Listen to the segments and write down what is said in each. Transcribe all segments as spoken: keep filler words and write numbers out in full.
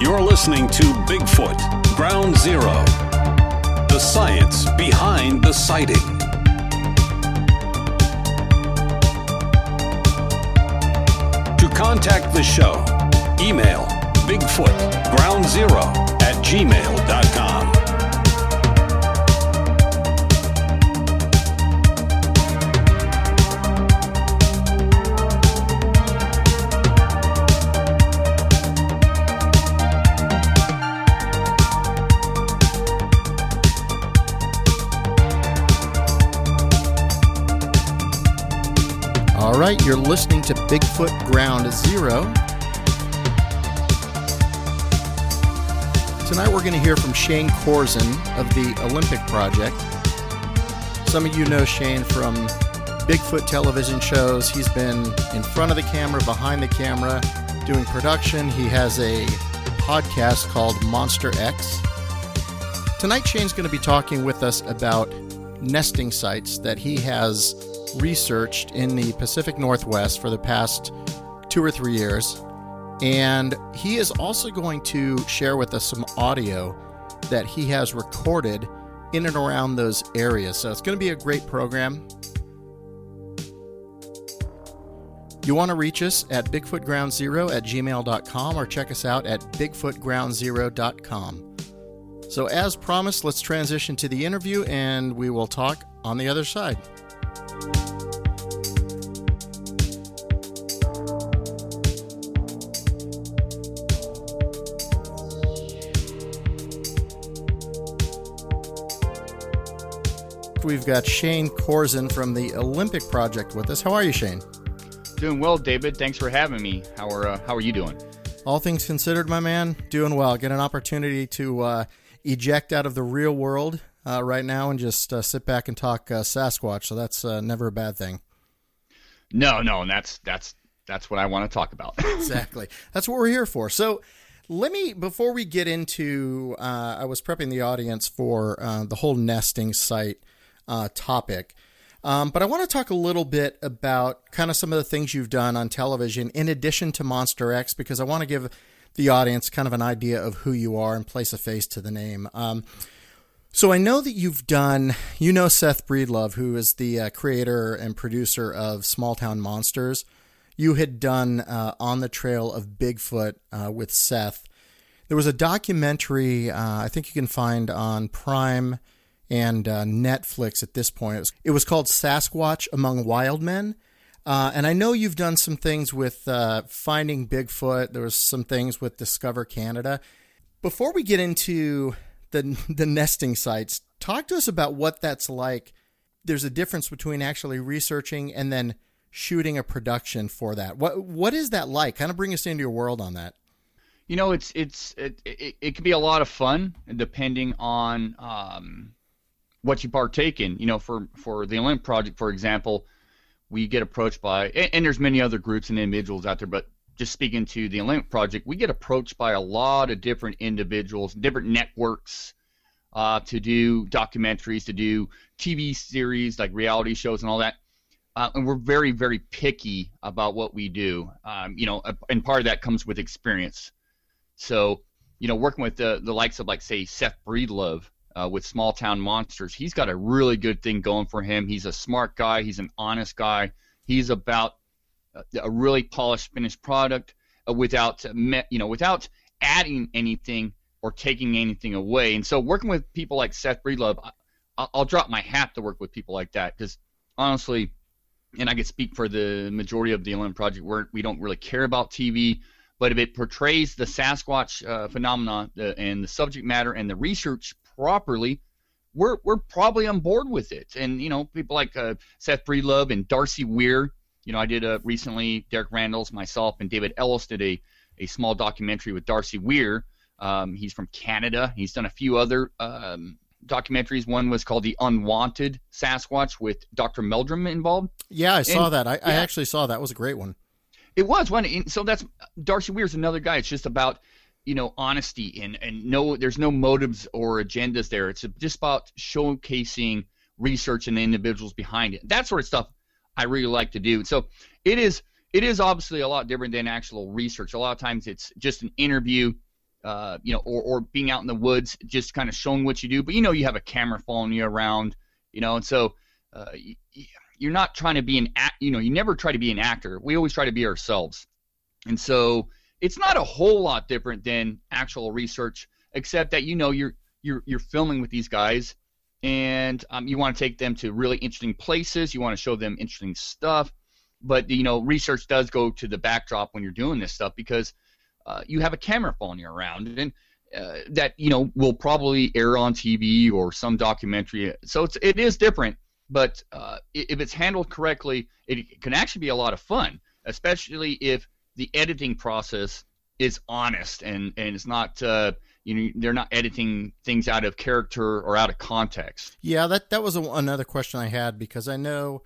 You're listening to Bigfoot, Ground Zero, the science behind the sighting. To contact the show, email bigfootgroundzero at gmail dot com. All right, you're listening to Bigfoot Ground Zero. Tonight we're going to hear from Shane Corzine of the Olympic Project. Some of you know Shane from Bigfoot television shows. He's been in front of the camera, behind the camera, doing production. He has a podcast called Monster X. Tonight Shane's going to be talking with us about nesting sites that he has researched in the Pacific Northwest for the past two or three years. And he is also going to share with us some audio that he has recorded in and around those areas. So it's going to be a great program. You want to reach us at bigfootgroundzero at gmail dot com or check us out at bigfootgroundzero dot com. So as promised, let's transition to the interview and we will talk on the other side. We've got Shane Corzine from the Olympic Project with us. How are you, Shane? Doing well, David. Thanks for having me. How are uh, how are you doing? All things considered, my man, doing well. Get an opportunity to uh, eject out of the real world uh, right now and just uh, sit back and talk uh, Sasquatch. So that's uh, never a bad thing. No, no, and that's that's that's what I want to talk about. Exactly. That's what we're here for. So let me, before we get into, uh, I was prepping the audience for uh, the whole nesting site Uh, topic. Um, but I want to talk a little bit about kind of some of the things you've done on television in addition to Monster X, because I want to give the audience kind of an idea of who you are and place a face to the name. Um, so I know that you've done, you know Seth Breedlove, who is the uh, creator and producer of Small Town Monsters. You had done uh, On the Trail of Bigfoot uh, with Seth. There was a documentary uh, I think you can find on Prime and uh, Netflix at this point. It was, it was called Sasquatch Among Wild Men. Uh, and I know you've done some things with uh, Finding Bigfoot. There was some things with Discover Canada. Before we get into the the nesting sites, talk to us about what that's like. There's a difference between actually researching and then shooting a production for that. What What is that like? Kind of bring us into your world on that. You know, it's it's it, it, it can be a lot of fun depending on um, what you partake in. You know, for, for the Olympic Project, for example, we get approached by, and, and there's many other groups and individuals out there, but just speaking to the Olympic Project, we get approached by a lot of different individuals, different networks uh, to do documentaries, to do T V series, like reality shows and all that. Uh, and we're very, very picky about what we do. Um, you know, and part of that comes with experience. So, you know, working with the, the likes of, like, say, Seth Breedlove, Uh, with Small Town Monsters, he's got a really good thing going for him. He's a smart guy. He's an honest guy. He's about a, a really polished, finished product uh, without, you know, without adding anything or taking anything away. And so, working with people like Seth Breedlove, I, I'll drop my hat to work with people like that, because honestly, and I could speak for the majority of the Olympic Project, where we don't really care about T V, but if it portrays the Sasquatch uh, phenomenon uh, and the subject matter and the research properly, we're we're probably on board with it. And you know, people like uh, Seth Breedlove and Darcy Weir. You know, I did a recently. Derek Randalls, myself, and David Ellis did a a small documentary with Darcy Weir. Um, he's from Canada. He's done a few other um, documentaries. One was called The Unwanted Sasquatch with Doctor Meldrum involved. Yeah, I saw and, that. I, yeah. I actually saw that. It was a great one. It was one. So that's Darcy Weir's another guy. It's just about, you know, honesty and, and no, there's no motives or agendas there. It's just about showcasing research and the individuals behind it. That sort of stuff I really like to do. So it is, it is obviously a lot different than actual research. A lot of times it's just an interview uh, you know, or, or being out in the woods, just kind of showing what you do. But, you know, you have a camera following you around, you know, and so uh, you're not trying to be an act, you know, you never try to be an actor. We always try to be ourselves. And so it's not a whole lot different than actual research, except that, you know, you're, you're, you're filming with these guys, and um, you want to take them to really interesting places. You want to show them interesting stuff. But, you know, research does go to the backdrop when you're doing this stuff, because uh, you have a camera following you around, and uh, that, you know, will probably air on T V or some documentary. So it's, it is different, but uh, if it's handled correctly, it can actually be a lot of fun, especially if the editing process is honest and, and it's not, uh, you know, they're not editing things out of character or out of context. Yeah, that, that was a, another question I had, because I know,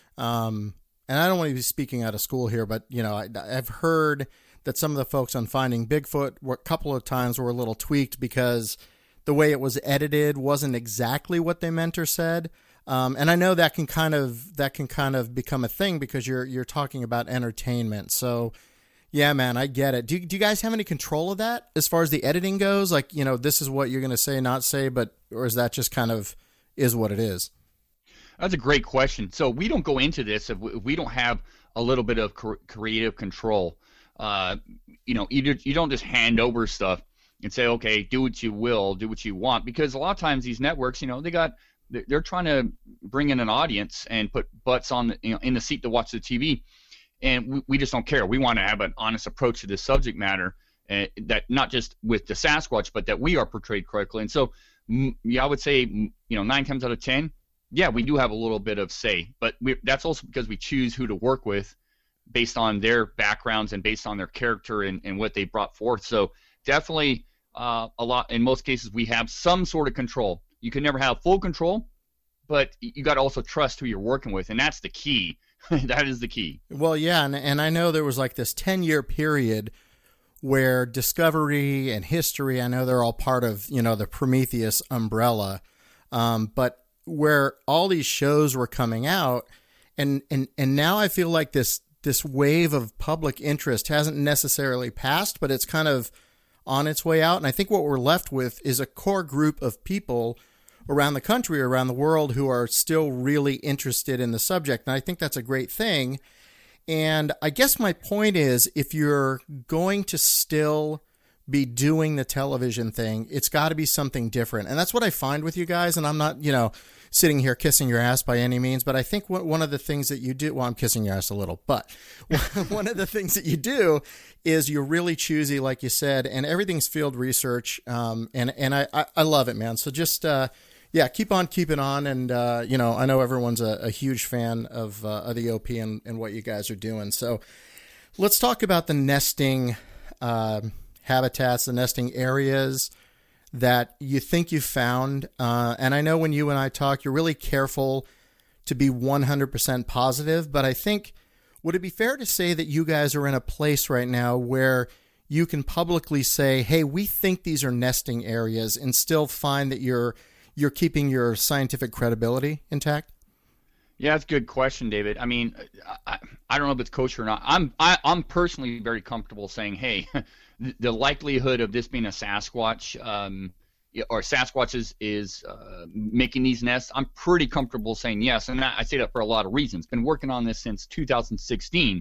um, and I don't want to be speaking out of school here, but, you know, I, I've heard that some of the folks on Finding Bigfoot were a couple of times were a little tweaked because the way it was edited wasn't exactly what they meant or said. Um, and I know that can kind of, that can kind of become a thing because you're, you're talking about entertainment. So yeah, man, I get it. Do, do you guys have any control of that as far as the editing goes? Like, you know, this is what you're going to say, not say, but, or is that just kind of is what it is? That's a great question. So we don't go into this if we, if we don't have a little bit of cre- creative control. Uh, you know, you, you don't just hand over stuff and say, okay, do what you will, do what you want. Because a lot of times these networks, you know, they got, they're trying to bring in an audience and put butts on the, you know, in the seat to watch the T V. And we, we just don't care. We want to have an honest approach to this subject matter, uh, that not just with the Sasquatch, but that we are portrayed correctly. And so, m- yeah, I would say, you know, nine times out of ten, yeah, we do have a little bit of say, but we, that's also because we choose who to work with based on their backgrounds and based on their character and, and what they brought forth. So definitely uh, a lot, in most cases, we have some sort of control. You can never have full control, but you got to also trust who you're working with, and that's the key. That is the key. Well, yeah, and, and I know there was like this ten-year period where Discovery and History, I know they're all part of, you know, the Prometheus umbrella, um, but where all these shows were coming out, and, and, and now I feel like this this wave of public interest hasn't necessarily passed, but it's kind of on its way out. And I think what we're left with is a core group of people around the country, around the world, who are still really interested in the subject. And I think that's a great thing. And I guess my point is, if you're going to still be doing the television thing, it's got to be something different. And that's what I find with you guys. And I'm not, you know, sitting here kissing your ass by any means, but I think one of the things that you do, well, I'm kissing your ass a little, but one of the things that you do is you're really choosy, like you said, and everything's field research. Um, and, and I, I, I love it, man. So just, uh, yeah, keep on keeping on. And, uh, you know, I know everyone's a, a huge fan of, uh, of the O P and, and what you guys are doing. So let's talk about the nesting, uh, habitats, the nesting areas that you think you found. Uh, and I know when you and I talk, you're really careful to be one hundred percent positive, but I think, would it be fair to say that you guys are in a place right now where you can publicly say, hey, we think these are nesting areas, and still find that you're, you're keeping your scientific credibility intact? Yeah, that's a good question, David. I mean, I, I don't know if it's kosher or not. I'm, I, I'm personally very comfortable saying, hey, the likelihood of this being a Sasquatch, um, or Sasquatch is, is uh, making these nests, I'm pretty comfortable saying yes. And I, I say that for a lot of reasons. Been working on this since two thousand sixteen,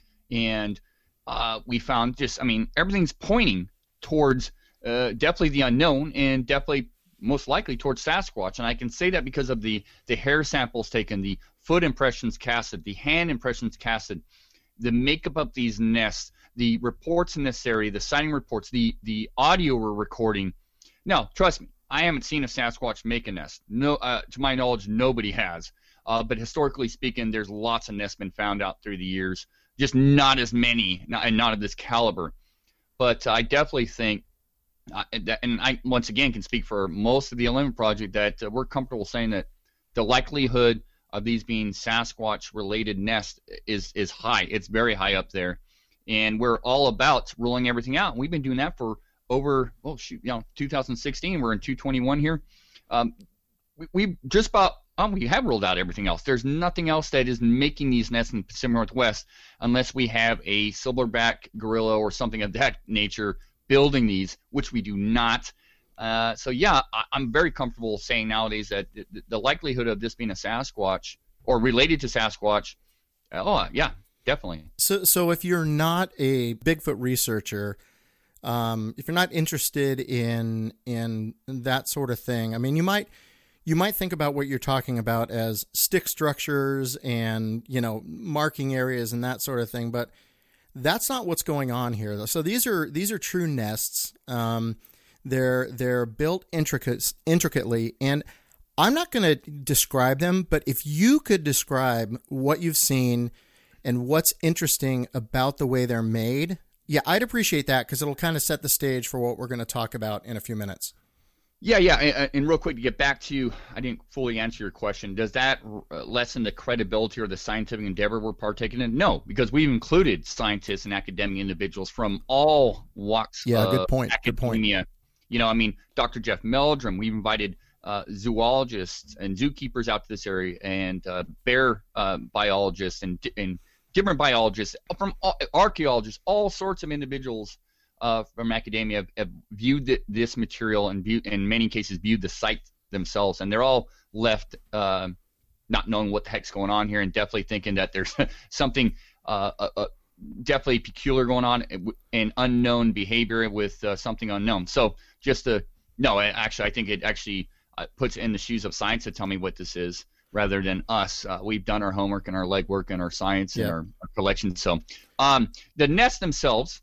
and uh, we found just, I mean, everything's pointing towards uh, definitely the unknown, and definitely most likely towards Sasquatch. And I can say that because of the, the hair samples taken, the foot impressions casted, the hand impressions casted, the makeup of these nests, the reports in this area, the sighting reports, the the audio we're recording. Now, trust me, I haven't seen a Sasquatch make a nest. No, uh, to my knowledge, nobody has. Uh, but historically speaking, there's lots of nests been found out through the years. Just not as many, not, and not of this caliber. But I definitely think, uh, that, and I once again can speak for most of the Olympic Project, that uh, we're comfortable saying that the likelihood of these being Sasquatch-related nests is is high. It's very high up there. And we're all about ruling everything out. And we've been doing that for over, oh shoot, you know, two thousand sixteen. We're in two twenty-one here. Um, we, we just about, um, we have ruled out everything else. There's nothing else that is making these nests in the Pacific Northwest unless we have a silverback gorilla or something of that nature building these, which we do not. Uh, so yeah, I, I'm very comfortable saying nowadays that the, the likelihood of this being a Sasquatch or related to Sasquatch, oh yeah, definitely. So, so if you're not a Bigfoot researcher, um, if you're not interested in in that sort of thing, I mean, you might you might think about what you're talking about as stick structures and, you know, marking areas and that sort of thing, but that's not what's going on here. So these are these are true nests. Um, they're they're built intricate, intricately, and I'm not going to describe them, but if you could describe what you've seen and what's interesting about the way they're made, yeah, I'd appreciate that, because it'll kind of set the stage for what we're going to talk about in a few minutes. Yeah, yeah, and, and real quick to get back to you, I didn't fully answer your question. Does that lessen the credibility or the scientific endeavor we're partaking in? No, because we've included scientists and academic individuals from all walks yeah, of good point. academia. Good point. You know, I mean, Doctor Jeff Meldrum, we've invited uh, zoologists and zookeepers out to this area, and uh, bear uh, biologists and, and different biologists, from all, archaeologists, all sorts of individuals Uh, from academia have, have viewed th- this material and viewed, in many cases, viewed the site themselves, and they're all left uh, not knowing what the heck's going on here, and definitely thinking that there's something uh, uh, uh, definitely peculiar going on and unknown behavior with uh, something unknown. So just to no, actually, I think it actually uh, puts in the shoes of science to tell me what this is, rather than us. Uh, we've done our homework and our legwork and our science yeah. and our, our collection. So um, the nests themselves.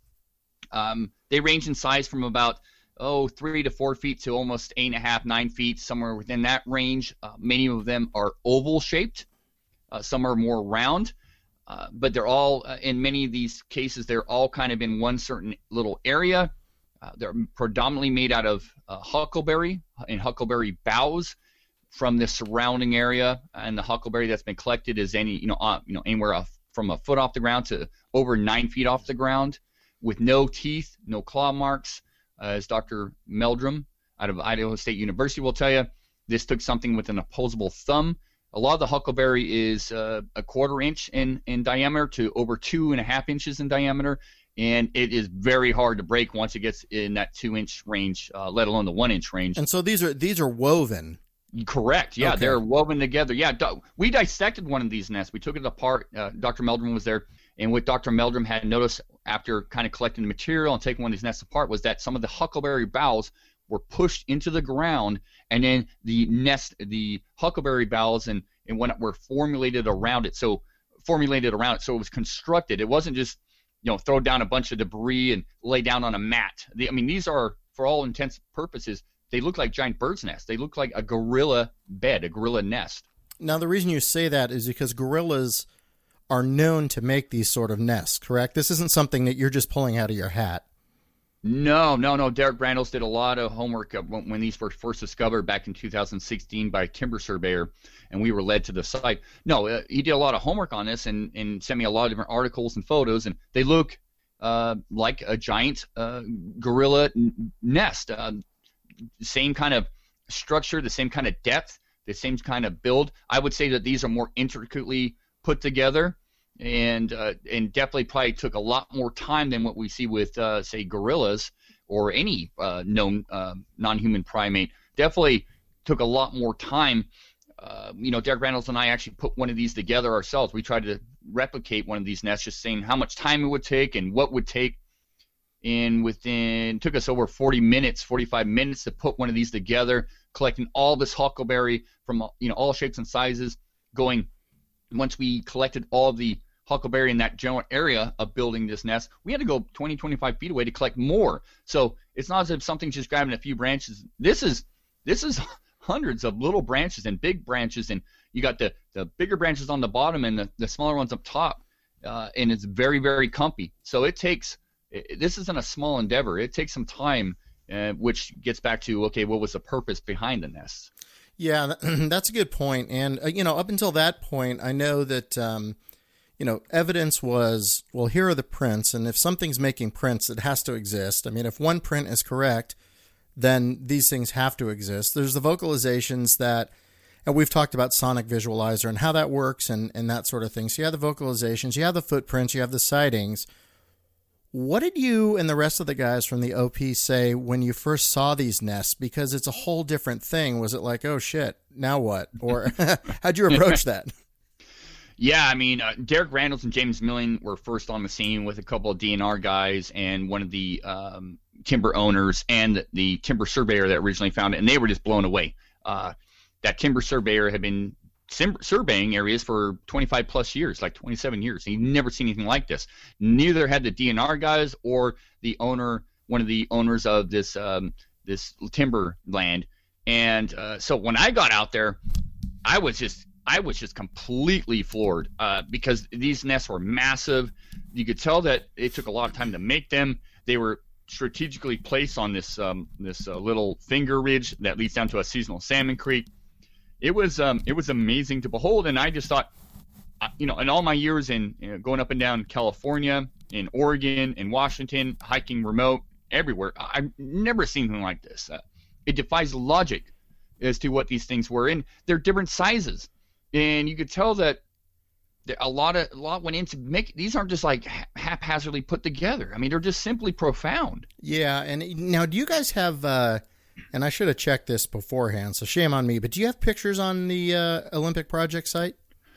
Um, they range in size from about oh three to four feet to almost eight and a half, nine feet, somewhere within that range. Uh, many of them are oval shaped. Uh, some are more round, uh, but they're all uh, in many of these cases they're all kind of in one certain little area. Uh, they're predominantly made out of uh, huckleberry and huckleberry boughs from the surrounding area, and the huckleberry that's been collected is any you know uh, you know anywhere off, from a foot off the ground to over nine feet off the ground, with no teeth, no claw marks. Uh, as Doctor Meldrum out of Idaho State University will tell you, this took something with an opposable thumb. A lot of the huckleberry is uh, a quarter inch in, in diameter to over two and a half inches in diameter, and it is very hard to break once it gets in that two-inch range, uh, let alone the one-inch range. And so these are these are woven. Correct. Yeah, okay. They're woven together. Yeah, do, we dissected one of these nests. We took it apart. Uh, Doctor Meldrum was there. And what Doctor Meldrum had noticed after kind of collecting the material and taking one of these nests apart was that some of the huckleberry boughs were pushed into the ground, and then the nest, the huckleberry boughs, and, and when were formulated around it. So formulated around it, so it was constructed. It wasn't just you know throw down a bunch of debris and lay down on a mat. The, I mean, these are, for all intents and purposes, they look like giant birds' nests. They look like a gorilla bed, a gorilla nest. Now, the reason you say that is because gorillas are known to make these sort of nests, correct? This isn't something that you're just pulling out of your hat. No, no, no. Derek Brandos did a lot of homework when, when these were first discovered back in two thousand sixteen by a timber surveyor, and we were led to the site. No, uh, he did a lot of homework on this and, and sent me a lot of different articles and photos, and they look uh, like a giant uh, gorilla n- nest. Uh, same kind of structure, the same kind of depth, the same kind of build. I would say that these are more intricately put together, and uh, and definitely probably took a lot more time than what we see with uh, say gorillas or any uh, known uh, non-human primate. Definitely took a lot more time. Uh, you know, Derek Randalls and I actually put one of these together ourselves. We tried to replicate one of these nests, just saying how much time it would take and what would take. And within took us over forty minutes, forty-five minutes to put one of these together, collecting all this huckleberry from you know all shapes and sizes, going. Once we collected all of the huckleberry in that general area of building this nest, we had to go twenty, twenty-five feet away to collect more. So it's not as if something's just grabbing a few branches. This is this is hundreds of little branches and big branches, and you got the, the bigger branches on the bottom and the, the smaller ones up top, uh, and it's very, very comfy. So it takes it, this isn't a small endeavor. It takes some time, uh, which gets back to, okay, what was the purpose behind the nests? Yeah, that's a good point. And, uh, you know, up until that point, I know that, um, you know, evidence was, well, here are the prints. And if something's making prints, it has to exist. I mean, if one print is correct, then these things have to exist. There's the vocalizations that, and we've talked about Sonic Visualizer and how that works and, and that sort of thing. So you have the vocalizations, you have the footprints, you have the sightings. What did you and the rest of the guys from the O P say when you first saw these nests? Because it's a whole different thing. Was it like, oh shit, now what? Or how'd you approach that? Yeah, I mean, uh, Derek Randles and James Milling were first on the scene with a couple of D N R guys and one of the um, timber owners and the timber surveyor that originally found it, and they were just blown away. Uh, that timber surveyor had been surveying areas for twenty-five plus years, like twenty-seven years. And he'd never seen anything like this. Neither had the D N R guys or the owner, one of the owners of this um, this timber land. And uh, so when I got out there, I was just I was just completely floored uh, because these nests were massive. You could tell that it took a lot of time to make them. They were strategically placed on this um, this uh, little finger ridge that leads down to a seasonal salmon creek. It was um, it was amazing to behold, and I just thought, you know, in all my years in you know, going up and down California, in Oregon, in Washington, hiking remote, everywhere, I've never seen anything like this. Uh, it defies logic as to what these things were, and they're different sizes, and you could tell that a lot of a lot went into make. These aren't just like haphazardly put together. I mean, they're just simply profound. Yeah, and now do you guys have? Uh... And I should have checked this beforehand, so shame on me. But do you have pictures on the uh, Olympic Project site?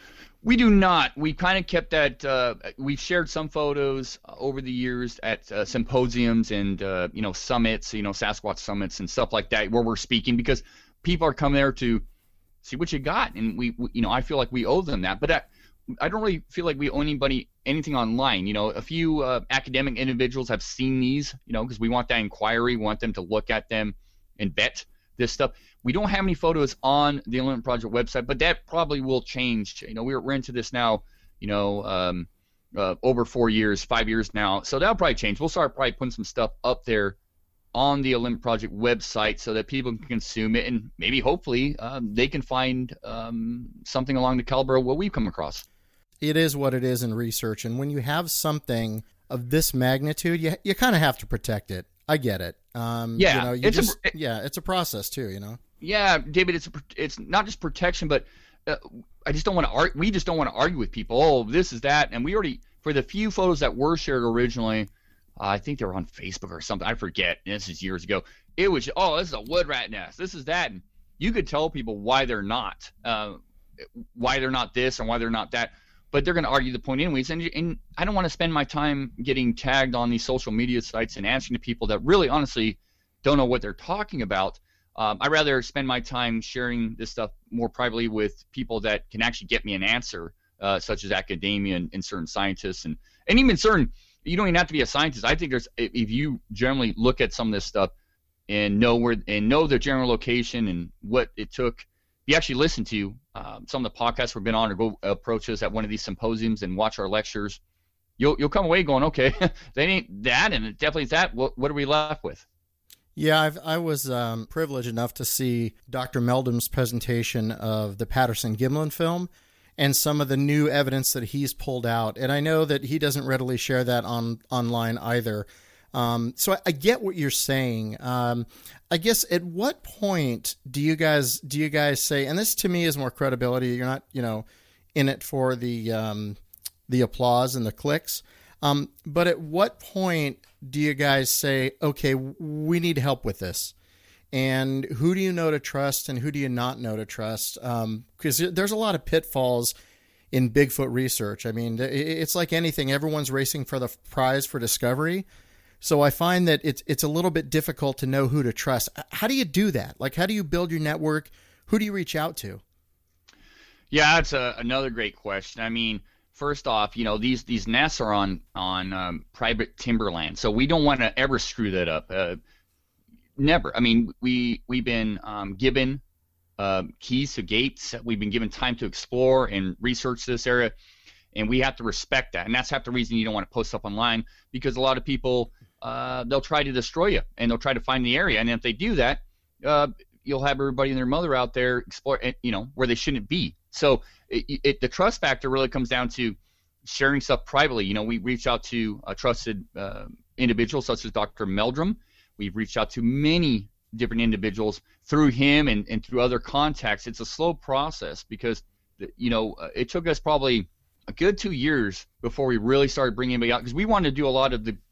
We do not. We kind of kept that. Uh, we've shared some photos over the years at uh, symposiums and uh, you know summits, you know Sasquatch summits and stuff like that, where we're speaking because people are coming there to see what you got, and we, we you know, I feel like we owe them that. But I, I don't really feel like we owe anybody anything online. You know, a few uh, academic individuals have seen these, you know, because we want that inquiry, we want them to look at them and vet this stuff. We don't have any photos on the Olympic Project website, but that probably will change. You know, we're, we're into this now, you know, um, uh, over four years, five years now. So that'll probably change. We'll start probably putting some stuff up there on the Olympic Project website so that people can consume it, and maybe hopefully um, they can find um, something along the caliber of what we've come across. It is what it is in research, and when you have something of this magnitude, you you kind of have to protect it. I get it. Um, yeah, you know, you it's just, a, yeah, it's a process too. You know. Yeah, David, it's a, it's not just protection, but uh, I just don't want to argue. We just don't want to argue with people. Oh, this is that, and we already for the few photos that were shared originally, uh, I think they were on Facebook or something. I forget. This is years ago. It was oh, this is a wood rat nest. This is that, and you could tell people why they're not, uh, why they're not this and why they're not that. But they're going to argue the point anyways, and, and I don't want to spend my time getting tagged on these social media sites and answering to people that really, honestly, don't know what they're talking about. Um, I'd rather spend my time sharing this stuff more privately with people that can actually get me an answer, uh, such as academia and, and certain scientists, and, and even certain. You don't even have to be a scientist. I think there's if you generally look at some of this stuff and know where and know the general location and what it took. You actually listen to um, some of the podcasts we've been on, or go approach us at one of these symposiums and watch our lectures, you'll you'll come away going, okay, they ain't that, and it definitely is that. What what are we left with? Yeah, I've, I was um, privileged enough to see Doctor Meldrum's presentation of the Patterson-Gimlin film and some of the new evidence that he's pulled out, and I know that he doesn't readily share that on online either. Um, so I, I get what you're saying. Um, I guess at what point do you guys do you guys say? And this to me is more credibility. You're not, you know, in it for the um, the applause and the clicks. Um, but at what point do you guys say, okay, we need help with this? And who do you know to trust, and who do you not know to trust? Because um, there's a lot of pitfalls in Bigfoot research. I mean, it's like anything. Everyone's racing for the prize for discovery. So I find that it's it's a little bit difficult to know who to trust. How do you do that? Like, how do you build your network? Who do you reach out to? Yeah, that's a, another great question. I mean, first off, you know, these these nests are on on um, private timberland, so we don't want to ever screw that up. Uh, never. I mean, we we've been um, given uh, keys to gates. We've been given time to explore and research this area, and we have to respect that. And that's half the reason you don't want to post up online, because a lot of people. Uh, they'll try to destroy you, and they'll try to find the area. And if they do that, uh, you'll have everybody and their mother out there explore, you know, where they shouldn't be. So it, it, the trust factor really comes down to sharing stuff privately. You know, we reach out to a trusted uh, individuals such as Doctor Meldrum. We've reached out to many different individuals through him and, and through other contacts. It's a slow process because, you know, it took us probably a good two years before we really started bringing anybody out, because we wanted to do a lot of the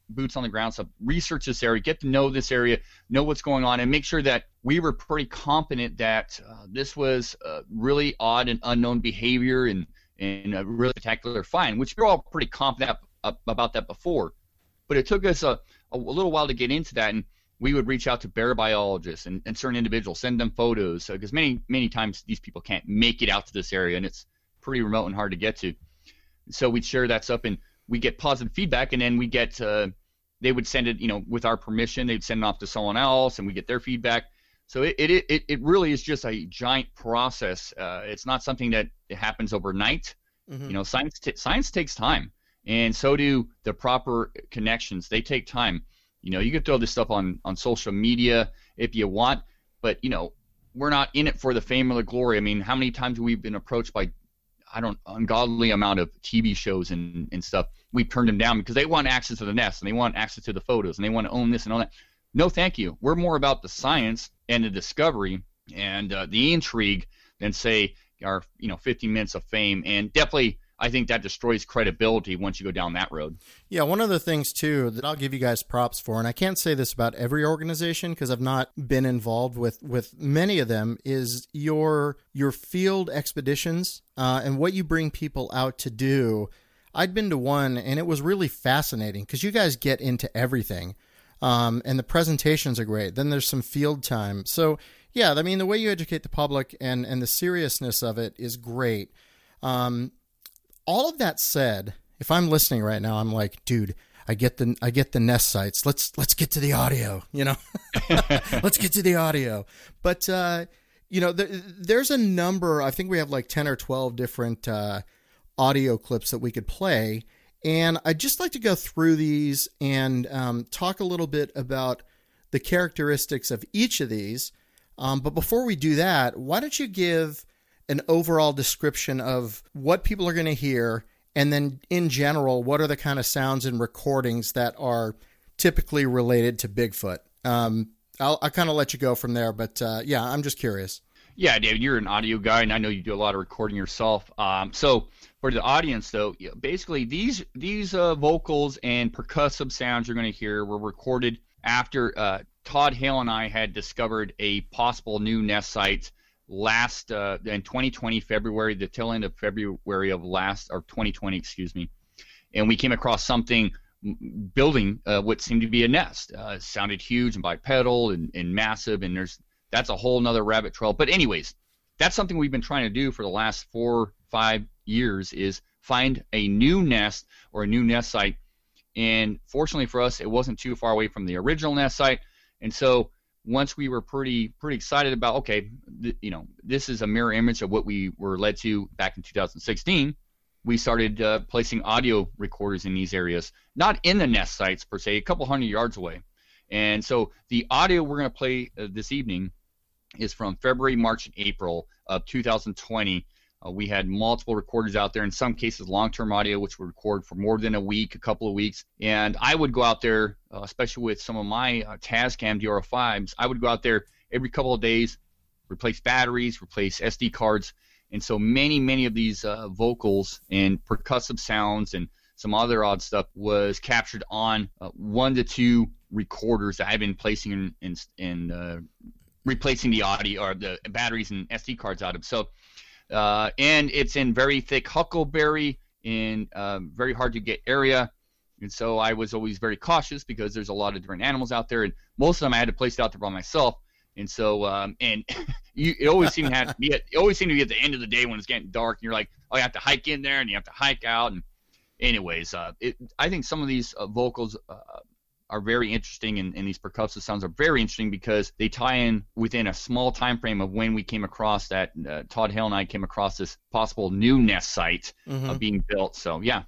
boots on the ground stuff, research this area, get to know this area, know what's going on, and make sure that we were pretty confident that uh, this was uh, really odd and unknown behavior and, and a really spectacular find, which we were all pretty confident about that before. But it took us a, a little while to get into that, and we would reach out to bear biologists and, and certain individuals, send them photos, because many, many times these people can't make it out to this area, and it's pretty remote and hard to get to. So we'd share that stuff, and we get positive feedback, and then we get uh, they would send it, you know, with our permission, they'd send it off to someone else, and we get their feedback. So it it it, it really is just a giant process. Uh, it's not something that happens overnight. Mm-hmm. You know, science t- science takes time, and so do the proper connections. They take time. You know, you can throw this stuff on on social media if you want, but you know, we're not in it for the fame or the glory. I mean, how many times have we been approached by I don't ungodly amount of T V shows and, and stuff? We've turned them down because they want access to the nest and they want access to the photos and they want to own this and all that. No, thank you. We're more about the science and the discovery and uh, the intrigue than say our you know fifteen minutes of fame. And definitely, I think that destroys credibility once you go down that road. Yeah, one of the things, too, that I'll give you guys props for, and I can't say this about every organization because I've not been involved with, with many of them, is your your field expeditions uh, and what you bring people out to do. I'd been to one, and it was really fascinating because you guys get into everything, um, and the presentations are great. Then there's some field time. So, yeah, I mean, the way you educate the public and, and the seriousness of it is great. Um All of that said, if I'm listening right now, I'm like, dude, I get the I get the nest sites. Let's let's get to the audio, you know. Let's get to the audio. But uh, you know, there, there's a number. I think we have like ten or twelve different uh, audio clips that we could play, and I'd just like to go through these and um, talk a little bit about the characteristics of each of these. Um, but before we do that, why don't you give an overall description of what people are going to hear, and then in general, what are the kind of sounds and recordings that are typically related to Bigfoot? Um, I'll, I'll kind of let you go from there, but uh, yeah, I'm just curious. Yeah, David, you're an audio guy, and I know you do a lot of recording yourself. Um, so for the audience, though, basically these these uh, vocals and percussive sounds you're going to hear were recorded after uh, Todd Hale and I had discovered a possible new nest site last uh, in twenty twenty February, the tail end of February of last or twenty twenty, excuse me, and we came across something building uh, what seemed to be a nest. Uh, it sounded huge and bipedal and, and massive, and there's that's a whole nother rabbit trail. But anyways, that's something we've been trying to do for the last four, five years is find a new nest or a new nest site. And fortunately for us, it wasn't too far away from the original nest site. And so once we were pretty pretty excited about, okay, th- you know, this is a mirror image of what we were led to back in two thousand sixteen, we started uh, placing audio recorders in these areas, not in the nest sites per se, a couple hundred yards away. And so the audio we're going to play uh, this evening is from February, March, and April of two thousand twenty. Uh, we had multiple recorders out there, in some cases long-term audio, which would record for more than a week, a couple of weeks. And I would go out there, uh, especially with some of my uh, Tascam D R fives, I would go out there every couple of days, replace batteries, replace S D cards. And so many, many of these uh, vocals and percussive sounds and some other odd stuff was captured on uh, one to two recorders that I've been placing in, in, in uh, replacing the audio or the batteries and S D cards out of. So, uh, and it's in very thick huckleberry in uh, very hard to get area. And so I was always very cautious because there's a lot of different animals out there, and most of them I had to place it out there by myself. And so, um, and you, it always seemed to have to be at, it always seemed to be at the end of the day when it's getting dark, and you're like, oh, you have to hike in there, and you have to hike out. And anyways, uh, it, I think some of these uh, vocals uh, are very interesting, and, and these percussive sounds are very interesting because they tie in within a small time frame of when we came across that. Uh, Todd Hale and I came across this possible new nest site mm-hmm. uh, being built. So, yeah.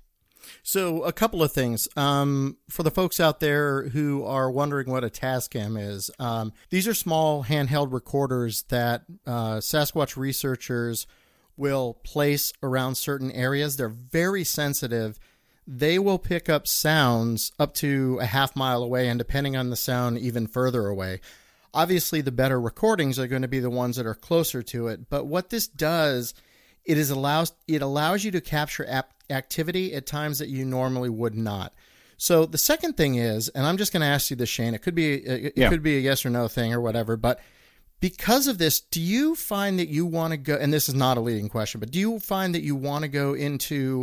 So a couple of things um, for the folks out there who are wondering what a Tascam is. Um, these are small handheld recorders that uh, Sasquatch researchers will place around certain areas. They're very sensitive. They will pick up sounds up to a half mile away, and depending on the sound, even further away. Obviously, the better recordings are going to be the ones that are closer to it. But what this does, it is allows it allows you to capture ap- activity at times that you normally would not. So the second thing is, and I'm just going to ask you this, Shane, it could be, it Yeah. could be a yes or no thing or whatever, but because of this, do you find that you want to go, and this is not a leading question, but do you find that you want to go into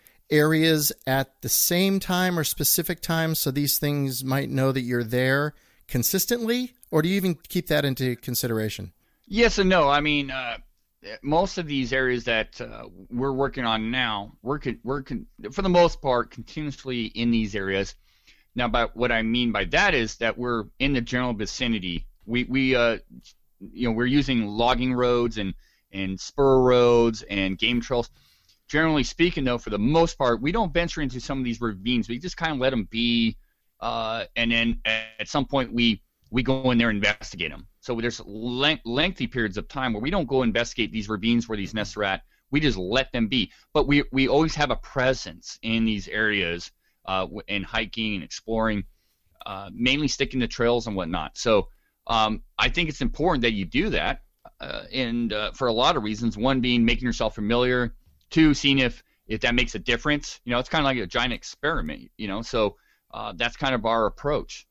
areas at the same time or specific times so these things might know that you're there consistently, or do you even keep that into consideration? Yes and no. I mean, uh, most of these areas that uh, we're working on now, we're con- we're con- for the most part continuously in these areas. Now, by what I mean by that is that we're in the general vicinity. We we uh, you know we're using logging roads and and spur roads and game trails. Generally speaking, though, for the most part, we don't venture into some of these ravines. We just kind of let them be, uh, and then at some point we we go in there and investigate them. So there's length, lengthy periods of time where we don't go investigate these ravines where these nests are at. We just let them be. But we we always have a presence in these areas, uh, in hiking and exploring, uh, mainly sticking to trails and whatnot. So um, I think it's important that you do that, uh, and uh, for a lot of reasons. One being making yourself familiar. Two, seeing if if that makes a difference. You know, it's kind of like a giant experiment. You know, so uh, that's kind of our approach.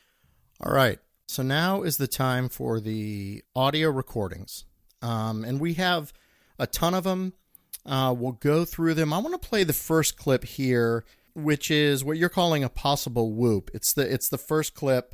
All right. So now is the time for the audio recordings. Um, and we have a ton of them. Uh, we'll go through them. I want to play the first clip here, which is what you're calling a possible whoop. It's the it's the first clip.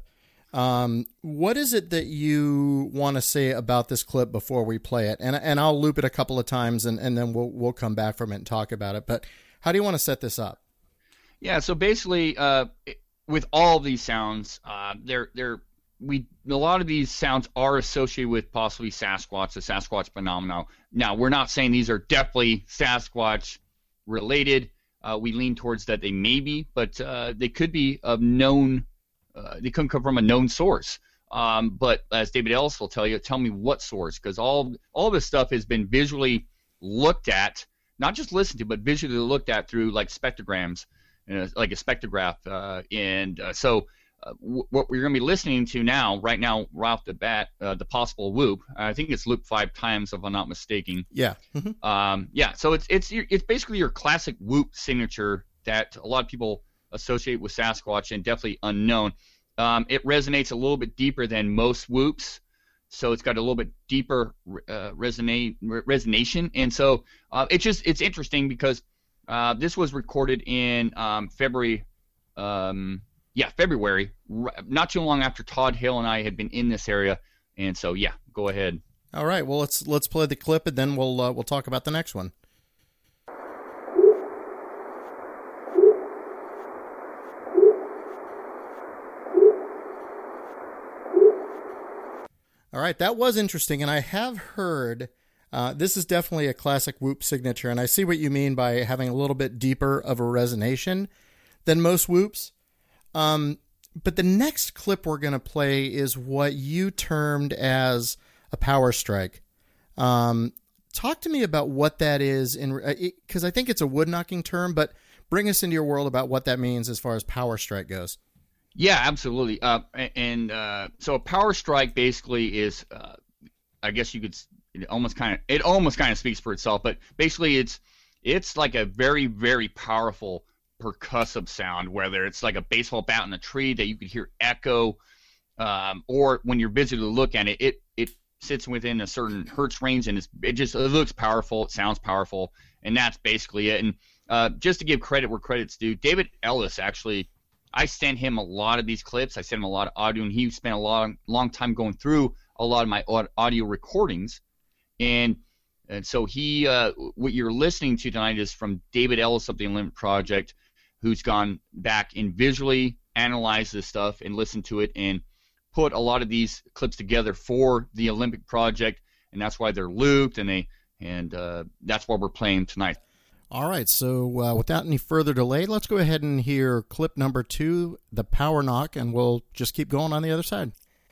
Um, what is it that you want to say about this clip before we play it? And and I'll loop it a couple of times, and, and then we'll we'll come back from it and talk about it. But how do you want to set this up? Yeah. So basically, uh, with all of these sounds, uh, they're they're we a lot of these sounds are associated with possibly Sasquatch, the Sasquatch phenomenon. Now, we're not saying these are definitely Sasquatch related. Uh, we lean towards that they may be, but uh, they could be of known. Uh, they couldn't come from a known source. Um, but as David Ellis will tell you, tell me what source, because all all this stuff has been visually looked at, not just listened to, but visually looked at through like spectrograms, uh, like a spectrograph. Uh, and uh, so uh, w- what we're going to be listening to now, right now, right off the bat, uh, the possible whoop. I think it's looped five times, if I'm not mistaken. Yeah. Mm-hmm. Um, yeah. So it's it's your, it's basically your classic whoop signature that a lot of people associate with Sasquatch and definitely unknown. Um, it resonates a little bit deeper than most whoops, so it's got a little bit deeper uh, resonate resonation, and so uh, it's just it's interesting because uh, this was recorded in um, February, um, yeah February, not too long after Todd Hill and I had been in this area, and so yeah, go ahead. All right, well let's let's play the clip and then we'll uh, we'll talk about the next one. All right, that was interesting, and I have heard uh, this is definitely a classic whoop signature, and I see what you mean by having a little bit deeper of a resonation than most whoops. Um, but the next clip we're going to play is what you termed as a power strike. Um, talk to me about what that is, in because I think it's a wood knocking term, but bring us into your world about what that means as far as power strike goes. Yeah, absolutely. Uh, and uh, so a power strike basically is, uh, I guess you could, it almost kind of, it almost kind of speaks for itself. But basically, it's it's like a very very powerful percussive sound, whether it's like a baseball bat in a tree that you could hear echo, um, or when you're visually look at it, it it sits within a certain hertz range, and it's, it just it looks powerful, it sounds powerful, and that's basically it. And uh, just to give credit where credit's due, David Ellis actually. I sent him a lot of these clips. I sent him a lot of audio, and he spent a long, long time going through a lot of my audio recordings. And and so he, uh, what you're listening to tonight is from David Ellis of the Olympic Project, who's gone back and visually analyzed this stuff and listened to it and put a lot of these clips together for the Olympic Project, and that's why they're looped, and they and uh, that's what we're playing tonight. All right, so uh, without any further delay, let's go ahead and hear clip number two, the power knock, and we'll just keep going on the other side.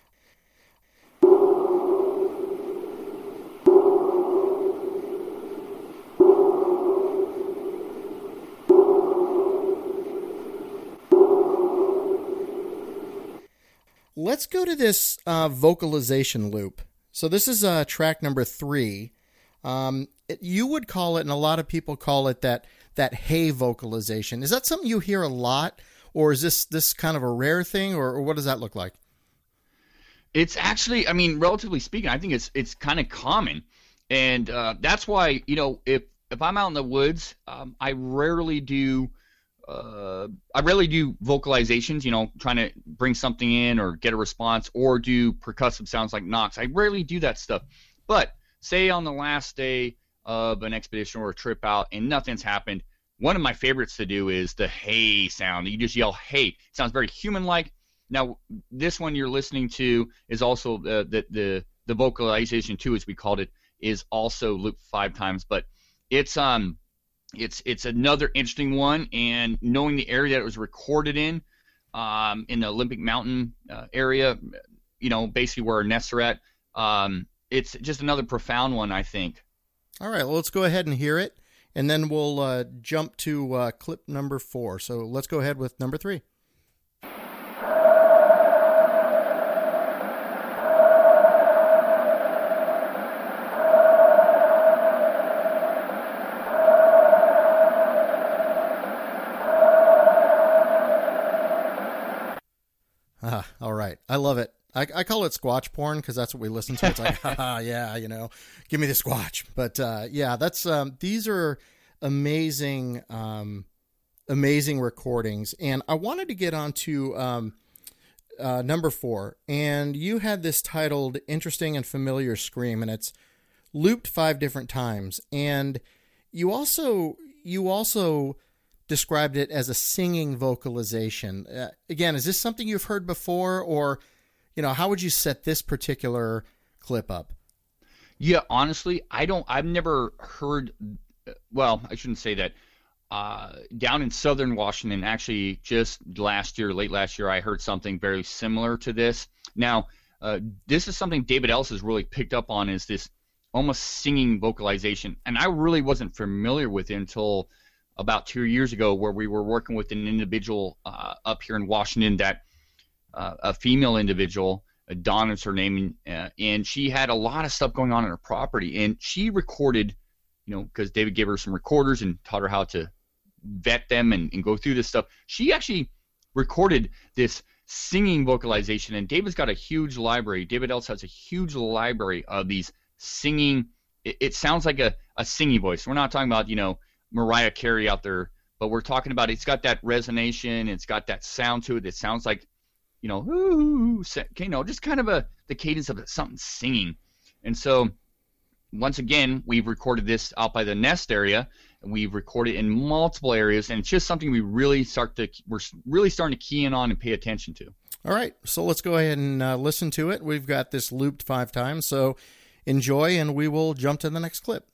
Let's go to this uh, vocalization loop. So this is uh, track number three. Um, it, you would call it, and a lot of people call it that that hay vocalization. Is that something you hear a lot, or is this this kind of a rare thing, or, or what does that look like? It's actually, I mean, relatively speaking, I think it's it's kind of common, and uh, that's why, you know, if if I'm out in the woods, um, I rarely do. Uh, I rarely do vocalizations, you know, trying to bring something in or get a response, or do percussive sounds like knocks. I rarely do that stuff. But say on the last day of an expedition or a trip out and nothing's happened, one of my favorites to do is the hey sound. You just yell hey. It sounds very human-like. Now, this one you're listening to is also the the the, the vocalization too, as we called it, is also looped five times. But it's um. It's it's another interesting one, and knowing the area that it was recorded in, um, in the Olympic Mountain uh, area, you know, basically where our nests are at, um, it's just another profound one, I think. All right, well, let's go ahead and hear it, and then we'll uh, jump to uh, clip number four. So let's go ahead with number three. Ah, all right. I love it. I, I call it squatch porn because that's what we listen to. It's like, haha, yeah, you know, give me the squatch. But uh, yeah, that's um, these are amazing, um, amazing recordings. And I wanted to get on to um, uh, number four. And you had this titled "Interesting and Familiar Scream," and it's looped five different times. And you also you also. described it as a singing vocalization. Uh, again, is this something you've heard before, or, you know, how would you set this particular clip up? Yeah, honestly, I don't, I've never heard, well, I shouldn't say that. Uh, down in southern Washington, actually just last year, late last year, I heard something very similar to this. Now, uh, this is something David Ellis has really picked up on, is this almost singing vocalization. And I really wasn't familiar with it until about two years ago, where we were working with an individual uh, up here in Washington, that uh, a female individual, uh, Dawn is her name, uh, and she had a lot of stuff going on in her property, and she recorded, you know, because David gave her some recorders and taught her how to vet them and, and go through this stuff. She actually recorded this singing vocalization, and David's got a huge library. David Ellis has a huge library of these singing. It, it sounds like a, a singing voice. We're not talking about, you know, Mariah Carey out there, but we're talking about, it's got that resonation, it's got that sound to it that sounds like, you know, ooh, you know, just kind of a the cadence of something singing. And so once again, we've recorded this out by the nest area, and we've recorded in multiple areas, and it's just something we really start to we're really starting to key in on and pay attention to. All right, so let's go ahead and uh, listen to it. We've got this looped five times, so enjoy, and we will jump to the next clip.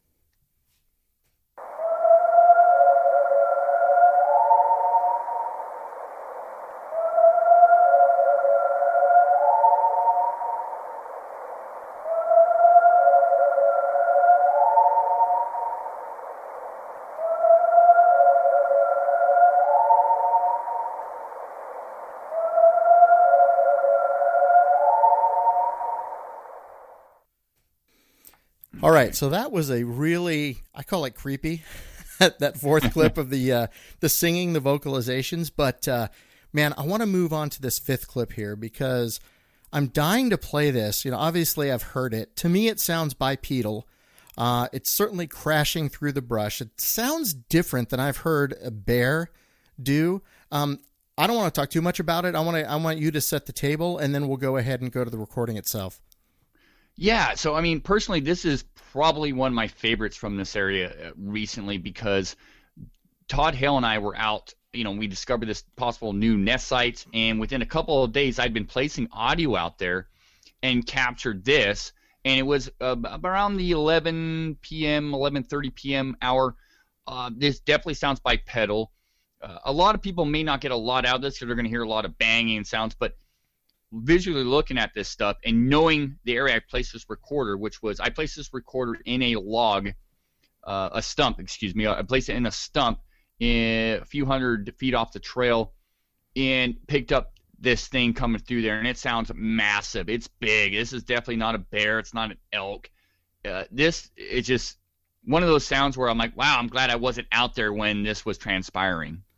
All right, so that was a really, I call it creepy, that fourth clip of the uh, the singing, the vocalizations. But, uh, man, I want to move on to this fifth clip here because I'm dying to play this. You know, obviously I've heard it. To me, it sounds bipedal. Uh, it's certainly crashing through the brush. It sounds different than I've heard a bear do. Um, I don't want to talk too much about it. I want to. I want you to set the table, and then we'll go ahead and go to the recording itself. Yeah, so I mean, personally, this is probably one of my favorites from this area recently, because Todd Hale and I were out, you know, we discovered this possible new nest site, and within a couple of days, I'd been placing audio out there and captured this, and it was uh, around the eleven p.m., eleven thirty p.m. hour. Uh, this definitely sounds bipedal. Uh, a lot of people may not get a lot out of this because they're going to hear a lot of banging sounds, but visually looking at this stuff and knowing the area I placed this recorder, which was I placed this recorder in a log, uh, a stump, excuse me. I placed it in a stump in a few hundred feet off the trail, and picked up this thing coming through there, and it sounds massive. It's big. This is definitely not a bear. It's not an elk. Uh, this is just one of those sounds where I'm like, wow, I'm glad I wasn't out there when this was transpiring.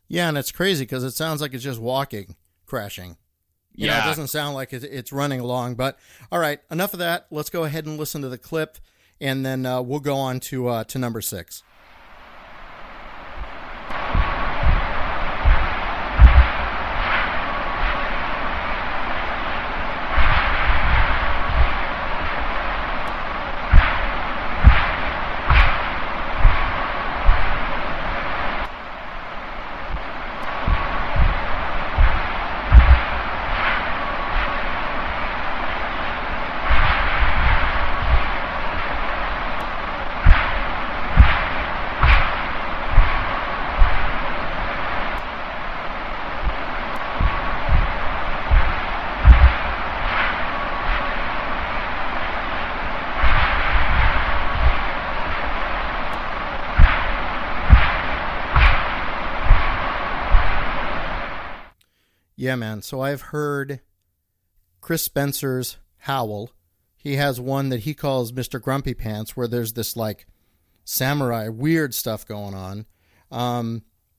Yeah, and it's crazy because it sounds like it's just walking, crashing. You yeah. know, it doesn't sound like it's running along. But all right, enough of that. Let's go ahead and listen to the clip, and then uh, we'll go on to uh, to number six. Yeah, man. So I've heard Chris Spencer's howl. He has one that he calls Mister Grumpy Pants, where there's this like samurai weird stuff going on. Um,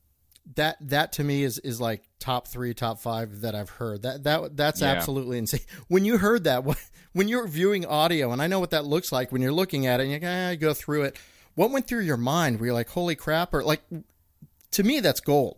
that that to me is is like top three, top five that I've heard. That that that's yeah. absolutely insane. When you heard that, when you're viewing audio, and I know what that looks like when you're looking at it, and you ah, go through it. What went through your mind? Were you like, holy crap? Or like, to me, that's gold.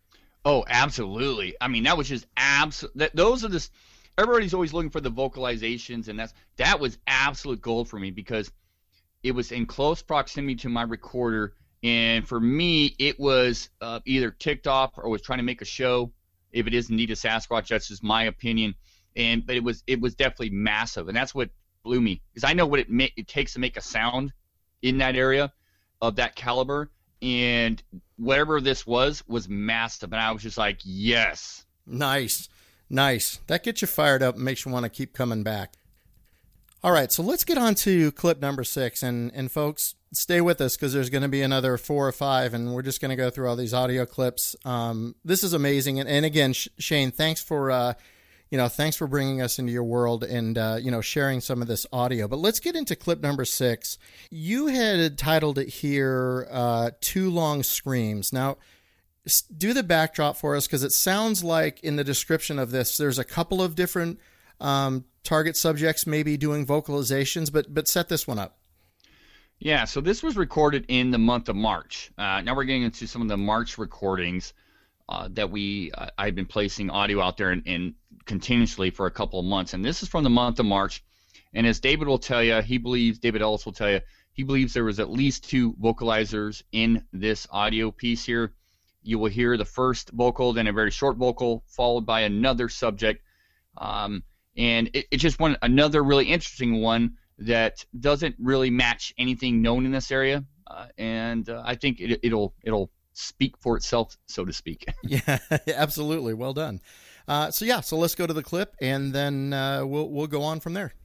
Oh, absolutely. I mean, that was just absolute. Those are the. Everybody's always looking for the vocalizations, and that's that was absolute gold for me because it was in close proximity to my recorder, and for me, it was uh, either ticked off or was trying to make a show. If it is indeed a Sasquatch, that's just my opinion. And but it was it was definitely massive, and that's what blew me because I know what it ma- it takes to make a sound in that area of that caliber. And whatever this was, was massive. And I was just like, yes. Nice. Nice. That gets you fired up and makes you want to keep coming back. All right, so let's get on to clip number six. And, and folks, stay with us because there's going to be another four or five, and we're just going to go through all these audio clips. Um, this is amazing. And, and again, Shane, thanks for... Uh, You know, thanks for bringing us into your world and, uh, you know, sharing some of this audio. But let's get into clip number six. You had titled it here, uh, Too Long Screams. Now, do the backdrop for us because it sounds like in the description of this, there's a couple of different um, target subjects maybe doing vocalizations, but but set this one up. Yeah, so this was recorded in the month of March. Uh, now we're getting into some of the March recordings uh, that we, uh, I've been placing audio out there and, and continuously for a couple of months, and this is from the month of March. And as David will tell you, he believes, David Ellis will tell you, he believes there was at least two vocalizers in this audio piece here. You will hear the first vocal, then a very short vocal, followed by another subject. Um, and it, it's just one another really interesting one that doesn't really match anything known in this area. Uh, and uh, I think it, it'll it'll speak for itself, so to speak. Yeah, absolutely. Well done. Uh, so yeah, so let's go to the clip, and then uh, we'll we'll go on from there.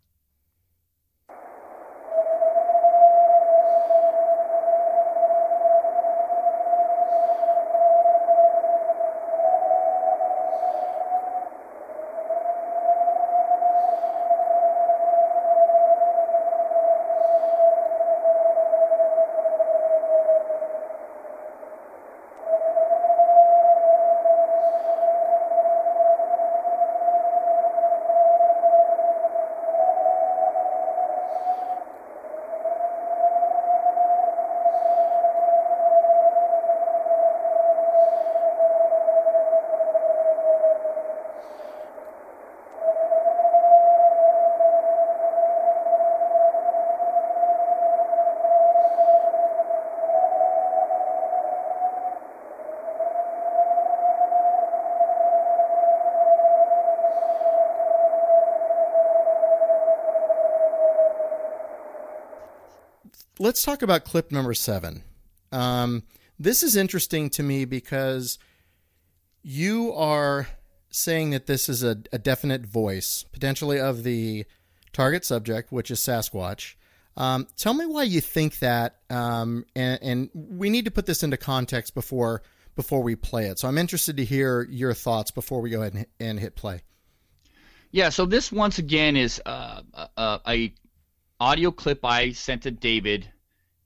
Let's talk about clip number seven. Um, this is interesting to me because you are saying that this is a, a definite voice, potentially of the target subject, which is Sasquatch. Um, tell me why you think that, um, and, and we need to put this into context before before we play it. So I'm interested to hear your thoughts before we go ahead and, and hit play. Yeah, so this once again is uh, a, a audio clip I sent to David,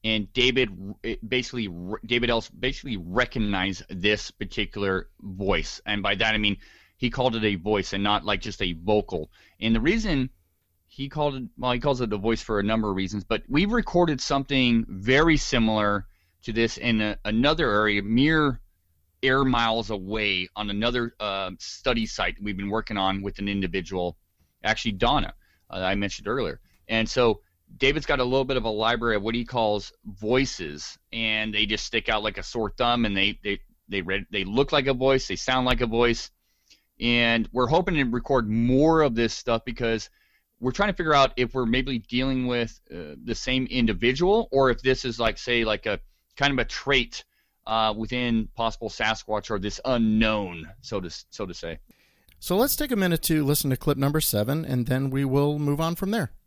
and David basically David Ellis basically recognized this particular voice, and by that I mean he called it a voice and not like just a vocal. And the reason he called it, well, he calls it a voice for a number of reasons, but we've recorded something very similar to this in a, another area, mere air miles away, on another uh, study site we've been working on with an individual, actually Donna, uh, I mentioned earlier. And so David's got a little bit of a library of what he calls voices, and they just stick out like a sore thumb, and they they they read, they look like a voice, they sound like a voice, and we're hoping to record more of this stuff because we're trying to figure out if we're maybe dealing with uh, the same individual, or if this is like, say, like a kind of a trait uh, within possible Sasquatch, or this unknown, so to so to say. So let's take a minute to listen to clip number seven, and then we will move on from there.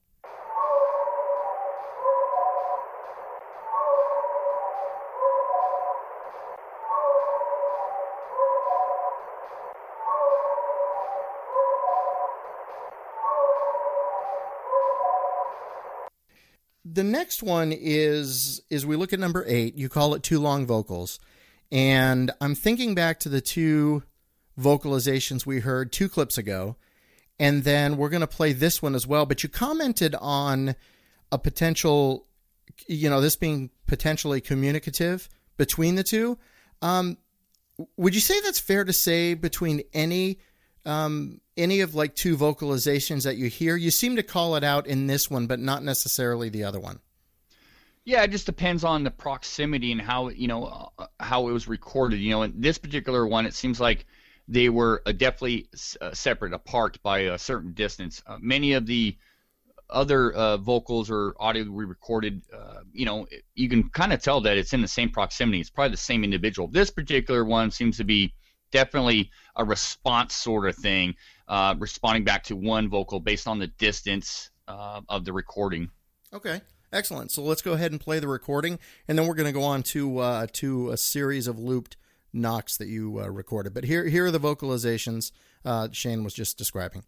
The next one is, is we look at number eight, you call it Too Long Vocals. And I'm thinking back to the two vocalizations we heard two clips ago. And then we're going to play this one as well. But you commented on a potential, you know, this being potentially communicative between the two. Um, would you say that's fair to say between any um, any of like two vocalizations that you hear? You seem to call it out in this one, but not necessarily the other one. Yeah, it just depends on the proximity and how, you know, uh, how it was recorded. You know, in this particular one, it seems like they were uh, definitely uh, separate, apart by a certain distance. Uh, many of the other uh, vocals or audio we recorded, uh, you know, you can kind of tell that it's in the same proximity. It's probably the same individual. This particular one seems to be definitely a response sort of thing, uh, responding back to one vocal based on the distance uh, of the recording. Okay, excellent. So let's go ahead and play the recording, and then we're going to go on to uh, to a series of looped knocks that you uh, recorded. But here, here are the vocalizations uh, Shane was just describing.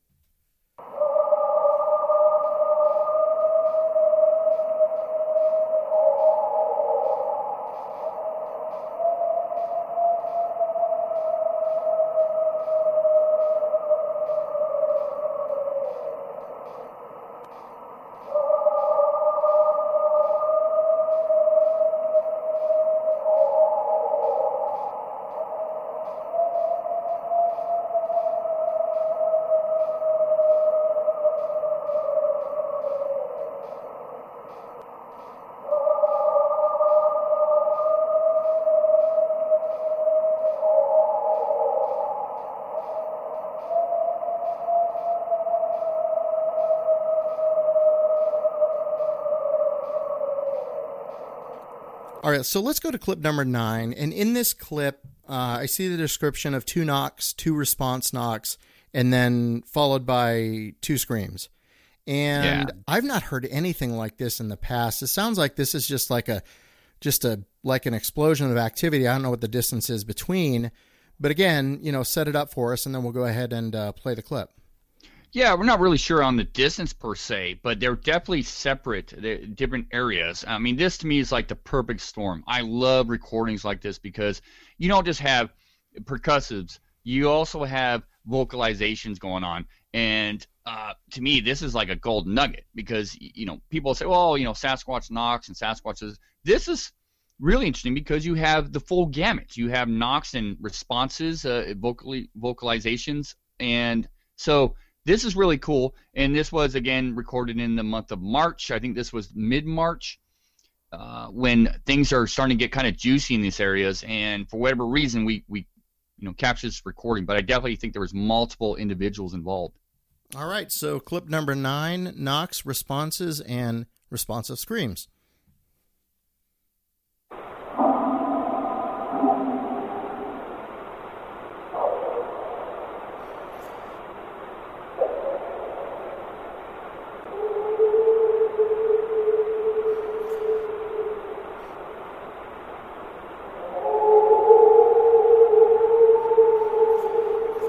All right, so let's go to clip number nine. And in this clip, uh, I see the description of two knocks, two response knocks, and then followed by two screams. And yeah. I've not heard anything like this in the past. It sounds like this is just like a, just a, like an explosion of activity. I don't know what the distance is between, but again, you know, set it up for us, and then we'll go ahead and uh, play the clip. Yeah, we're not really sure on the distance per se, but they're definitely separate, they're different areas. I mean, this to me is like the perfect storm. I love recordings like this because you don't just have percussives, you also have vocalizations going on. And uh, to me, this is like a gold nugget because, you know, people say, well, you know, Sasquatch knocks and Sasquatches. This is really interesting because you have the full gamut. You have knocks and responses, uh, vocally vocalizations, and so this is really cool, and this was, again, recorded in the month of March. I think this was mid-March uh, when things are starting to get kind of juicy in these areas, and for whatever reason, we, we you know, captured this recording, but I definitely think there was multiple individuals involved. All right, so clip number nine, knocks, responses, and responsive screams.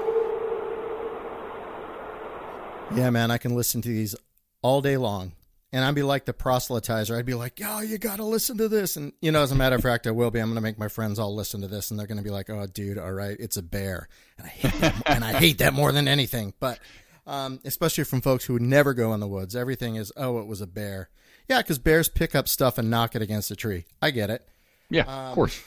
Yeah, man, I can listen to these all day long. and I'd be like the proselytizer. I'd be like, "Oh, you got to listen to this." And, you know, as a matter of fact, I will be. I'm going to make my friends all listen to this, and they're going to be like, "Oh, dude, all right, it's a bear." And I hate that, and I hate that more than anything. But um, especially from folks who would never go in the woods. Everything is, "Oh, it was a bear." Yeah, because bears pick up stuff and knock it against a tree. I get it. Yeah, um, of course.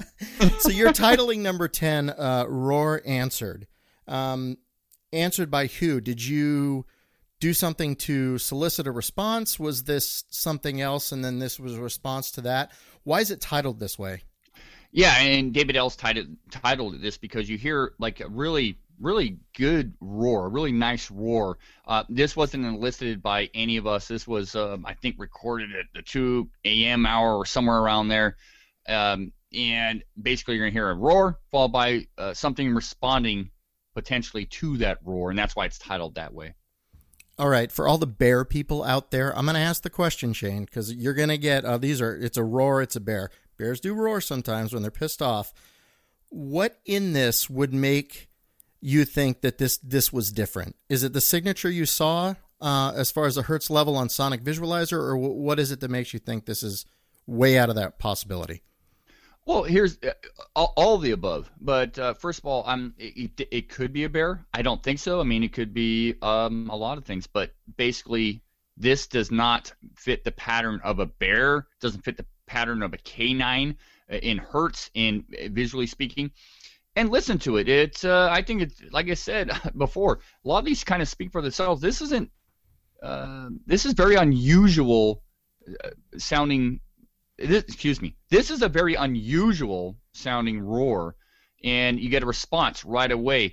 So you're titling number ten, uh, Roar Answered. Um, answered by who? Did you do something to solicit a response? Was this something else, and then this was a response to that? Why is it titled this way? Yeah, and David Ellis titled, titled this because you hear like a really, really good roar, a really nice roar. Uh, this wasn't elicited by any of us. This was, um, I think, recorded at the two a.m. hour or somewhere around there. Um, and basically you're going to hear a roar followed by uh, something responding potentially to that roar, and that's why it's titled that way. All right, for all the bear people out there, I'm going to ask the question, Shane, because you're going to get, uh, these are, it's a roar, it's a bear. Bears do roar sometimes when they're pissed off. What in this would make you think that this this was different? Is it the signature you saw uh, as far as the hertz level on Sonic Visualizer, or w- what is it that makes you think this is way out of that possibility? Well, here's uh, all, all of the above. But uh, first of all, I'm it, it could be a bear. I don't think so. I mean, it could be um, a lot of things. But basically, this does not fit the pattern of a bear. Doesn't fit the pattern of a canine in hertz, in visually speaking. And listen to it. It's uh, I think it's like I said before. A lot of these kind of speak for themselves. This isn't. Uh, this is very unusual uh, sounding. This, excuse me. This is a very unusual sounding roar, and you get a response right away.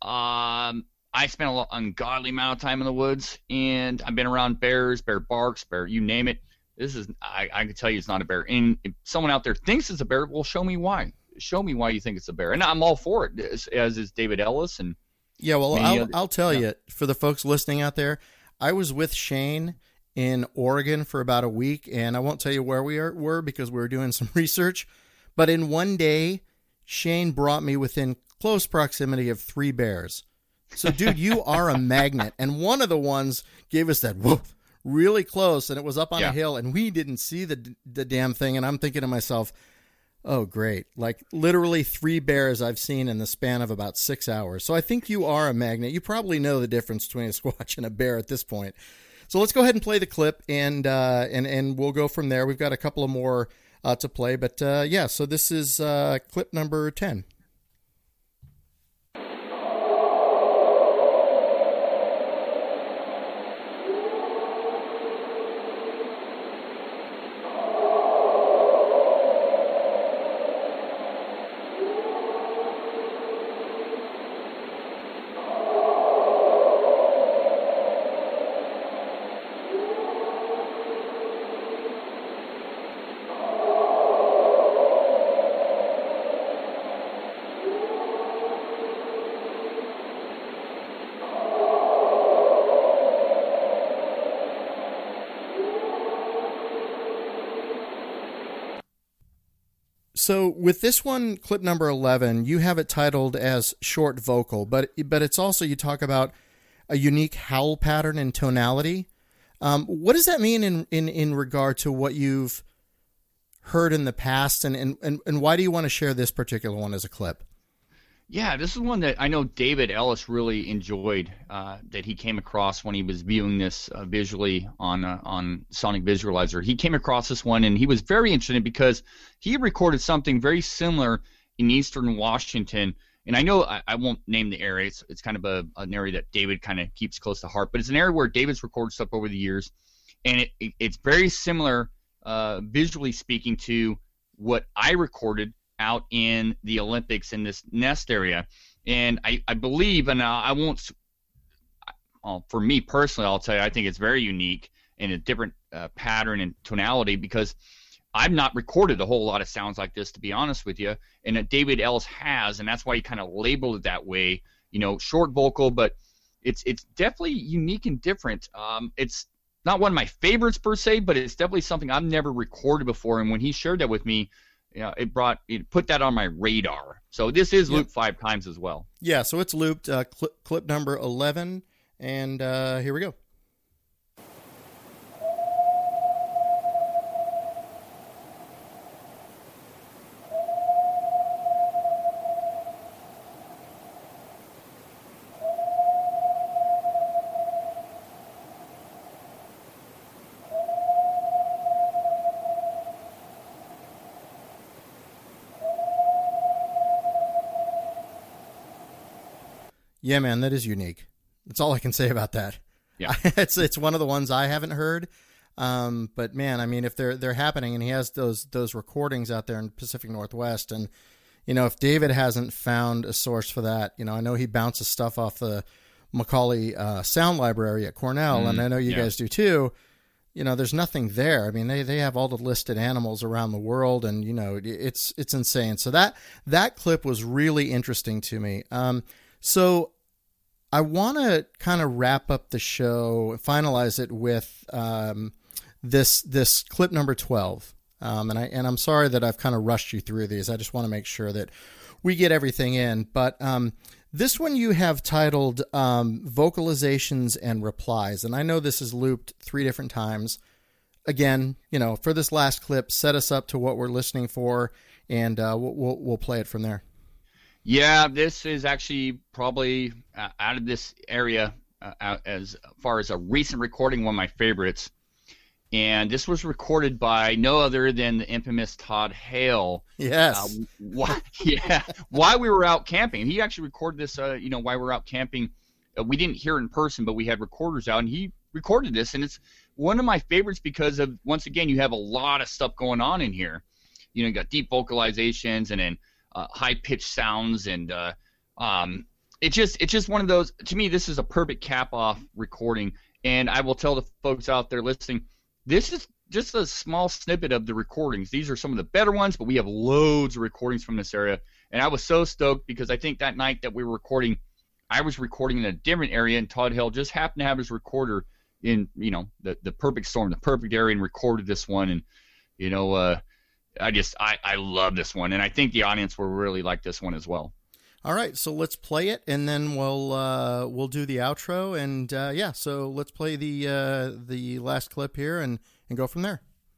Um, I spent an ungodly amount of time in the woods, and I've been around bears, bear barks, bear, you name it. This is, I, I can tell you it's not a bear. And if someone out there thinks it's a bear, well, show me why. Show me why you think it's a bear. And I'm all for it, as, as is David Ellis. And yeah, well, I'll, other, I'll tell yeah. you, for the folks listening out there, I was with Shane in Oregon for about a week, and I won't tell you where we are, were because we were doing some research. But in one day, Shane brought me within close proximity of three bears. So, dude, you are a magnet. And one of the ones gave us that woof really close, and it was up on yeah. a hill, and we didn't see the the damn thing. And I'm thinking to myself, oh, great. Like, literally three bears I've seen in the span of about six hours. So I think you are a magnet. You probably know the difference between a squatch and a bear at this point. So let's go ahead and play the clip, and uh, and and we'll go from there. We've got a couple of more uh, to play, but uh, yeah. So this is uh, clip number ten. So with this one, clip number eleven, you have it titled as short vocal, but but it's also, you talk about a unique howl pattern and tonality. Um, what does that mean in, in, in regard to what you've heard in the past, and, and, and, and why do you want to share this particular one as a clip? Yeah, this is one that I know David Ellis really enjoyed, uh, that he came across when he was viewing this uh, visually on uh, on Sonic Visualizer. He came across this one, and he was very interested because he recorded something very similar in eastern Washington. And I know I, I won't name the area. It's, it's kind of a, an area that David kind of keeps close to heart. But it's an area where David's recorded stuff over the years. And it, it it's very similar, uh, visually speaking, to what I recorded out in the Olympics in this nest area. And I, I believe, and I, I won't, well, for me personally, I'll tell you, I think it's very unique and a different uh, pattern and tonality, because I've not recorded a whole lot of sounds like this, to be honest with you, and that David Ellis has, and that's why he kind of labeled it that way, you know, short vocal, but it's it's definitely unique and different. Um, it's not one of my favorites per se, but it's definitely something I've never recorded before, and when he shared that with me, you know, it brought it put that on my radar. So this is yep. looped five times as well. Yeah, so it's looped, uh, clip, clip number eleven, and uh, here we go. Yeah, man, that is unique. That's all I can say about that. Yeah. it's it's one of the ones I haven't heard. Um, but man, I mean, if they're they're happening, and he has those those recordings out there in Pacific Northwest, and you know, if David hasn't found a source for that, you know, I know he bounces stuff off the Macaulay uh, Sound Library at Cornell, mm, and I know you yeah. guys do too. You know, there's nothing there. I mean, they, they have all the listed animals around the world, and you know, it's it's insane. So that that clip was really interesting to me. Um, so I want to kind of wrap up the show, finalize it with um, this this clip number twelve. Um, and I and I'm sorry that I've kind of rushed you through these. I just want to make sure that we get everything in. But um, this one you have titled um, Vocalizations and Replies. And I know this is looped three different times. Again, you know, for this last clip, set us up to what we're listening for, and uh, we'll, we'll, we'll play it from there. Yeah, this is actually probably uh, out of this area, uh, out as far as a recent recording, one of my favorites. And this was recorded by no other than the infamous Todd Hale. Yes. Uh, why, yeah. While we were out camping, he actually recorded this. Uh, you know, while we were out camping, uh, we didn't hear it in person, but we had recorders out, and he recorded this. And it's one of my favorites because of, once again, you have a lot of stuff going on in here. You know, you got deep vocalizations, and then uh, high pitched sounds, and uh, um, it just it's just one of those. To me, this is a perfect cap off recording. And I will tell the folks out there listening, this is just a small snippet of the recordings. These are some of the better ones, but we have loads of recordings from this area. And I was so stoked because I think that night that we were recording, I was recording in a different area, and Todd Hale just happened to have his recorder in, you know, the, the perfect storm, the perfect area, and recorded this one. And, you know, uh, I just, I, I love this one. And I think the audience will really like this one as well. All right, so let's play it, and then we'll uh, we'll do the outro, and uh, yeah, so let's play the uh, the last clip here, and, and go from there.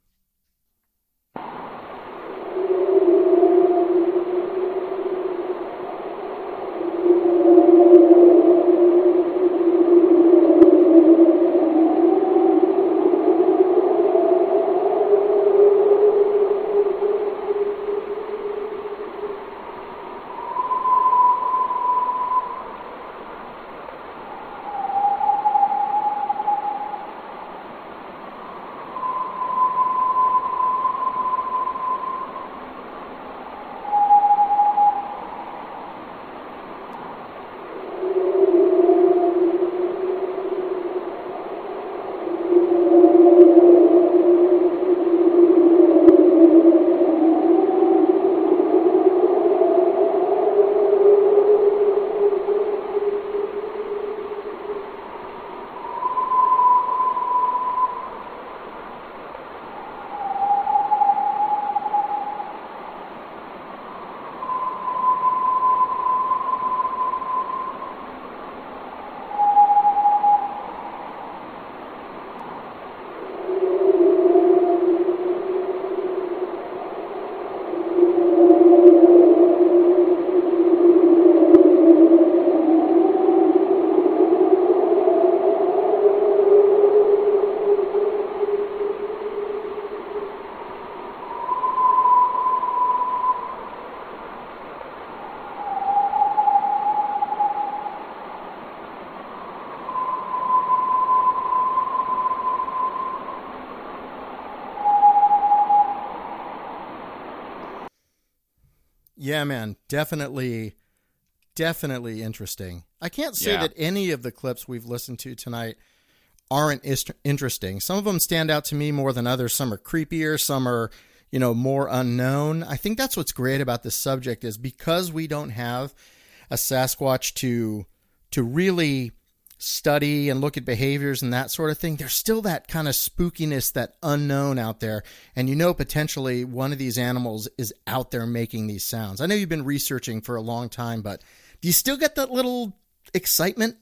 Yeah, man, definitely, definitely interesting. I can't say yeah. that any of the clips we've listened to tonight aren't ist- interesting. Some of them stand out to me more than others. Some are creepier. Some are, you know, more unknown. I think that's what's great about this subject is because we don't have a Sasquatch to to really study and look at behaviors and that sort of thing, there's still that kind of spookiness, that unknown out there. And you know, potentially one of these animals is out there making these sounds. I know you've been researching for a long time, but do you still get that little excitement?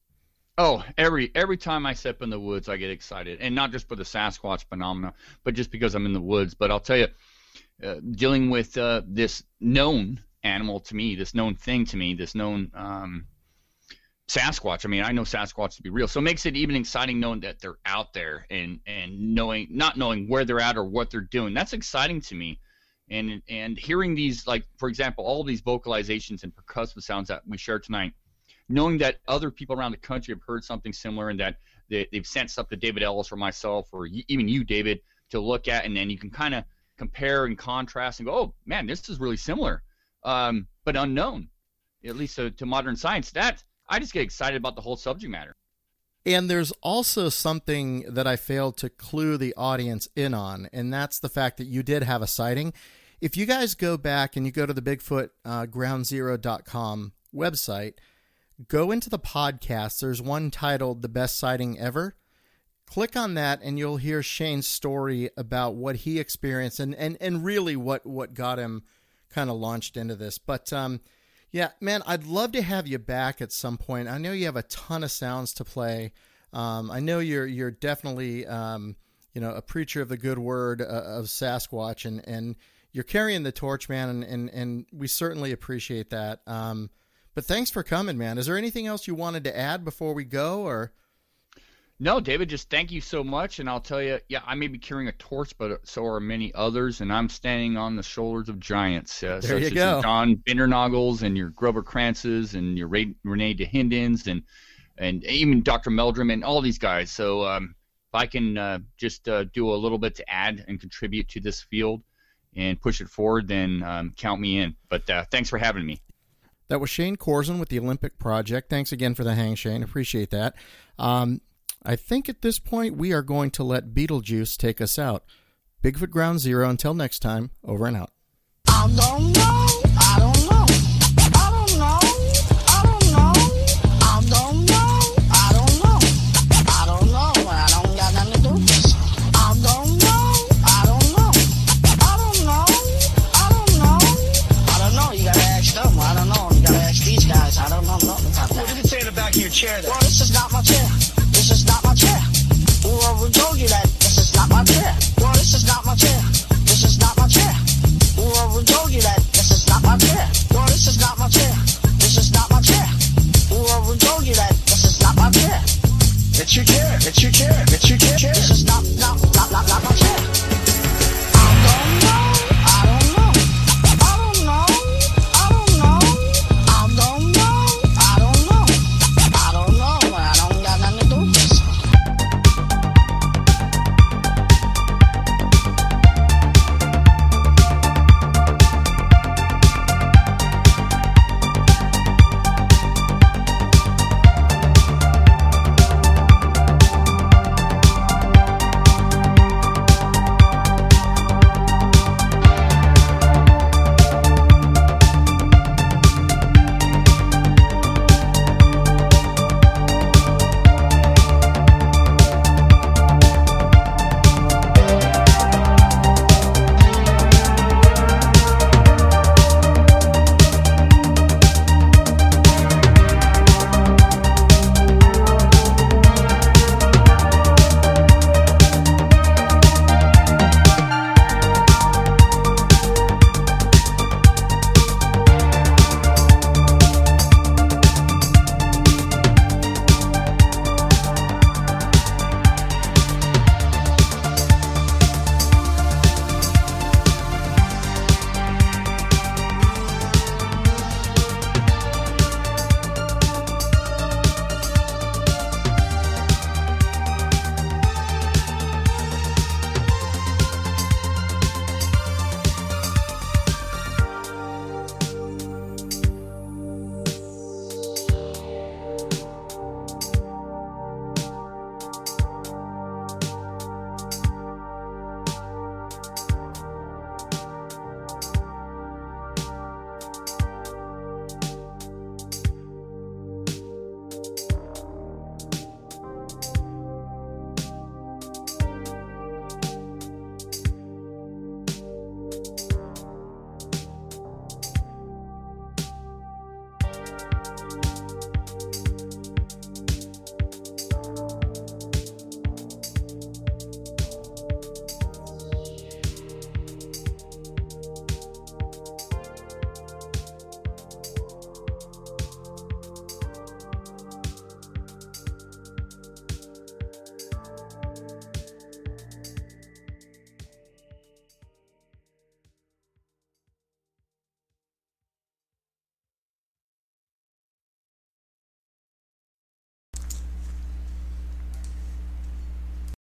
Oh, every every time I step in the woods, I get excited. And not just for the Sasquatch phenomena, but just because I'm in the woods. But I'll tell you, uh, dealing with uh, this known animal to me, this known thing to me, this known um, Sasquatch. I mean, I know Sasquatch to be real, so it makes it even exciting knowing that they're out there and and knowing not knowing where they're at or what they're doing. That's exciting to me, and and hearing these, like for example, all these vocalizations and percussive sounds that we shared tonight. knowing that other people around the country have heard something similar and that they, they've sent stuff to David Ellis or myself or even you, David, to look at, and then you can kind of compare and contrast and go, oh, man, this is really similar, um, but unknown, at least to, to modern science. That I just get excited about the whole subject matter. And there's also something that I failed to clue the audience in on, and that's the fact that you did have a sighting. If you guys go back and you go to the Bigfoot uh, ground zero dot com website, go into the podcast. There's one titled The Best Sighting Ever. Click on that, and you'll hear Shane's story about what he experienced and, and, and really what, what got him kind of launched into this. But, um, yeah, man, I'd love to have you back at some point. I know you have a ton of sounds to play. Um, I know you're you're definitely um, you know, a preacher of the good word uh, of Sasquatch, and, and you're carrying the torch, man, and, and, and we certainly appreciate that. Um, but thanks for coming, man. Is there anything else you wanted to add before we go, or? No, David, just thank you so much. And I'll tell you, yeah, I may be carrying a torch, but so are many others. And I'm standing on the shoulders of giants, uh, there such you as go. your John Bindernaggles and your Grover Krantzes and your Ray, Renee DeHindens and and even Doctor Meldrum and all these guys. So um, if I can uh, just uh, do a little bit to add and contribute to this field and push it forward, then um, count me in. But uh, thanks for having me. That was Shane Corzine with the Olympic Project. Thanks again for the hang, Shane. Appreciate that. Um, I think at this point we are going to let Beetlejuice take us out. Bigfoot Ground Zero, until next time, over and out. I don't know, I don't know, I don't know, I don't know, I don't know, I don't know, I don't know, I don't got nothing to do with this. I don't know, I don't know, I don't know, I don't know, I don't know, you gotta ask them, I don't know, you gotta ask these guys, I don't know nothing about that. What does it say in the back of your chair there? Well, this is not my chair. This is not my chair. Whoever told you that? This is not my chair. Well, this is not my chair. This is not my chair. Whoever told you that? This is not my chair. Well, this is not my chair. This is not my chair. Whoever told you that? This is not my chair. It's your chair. It's your chair. It's your chair.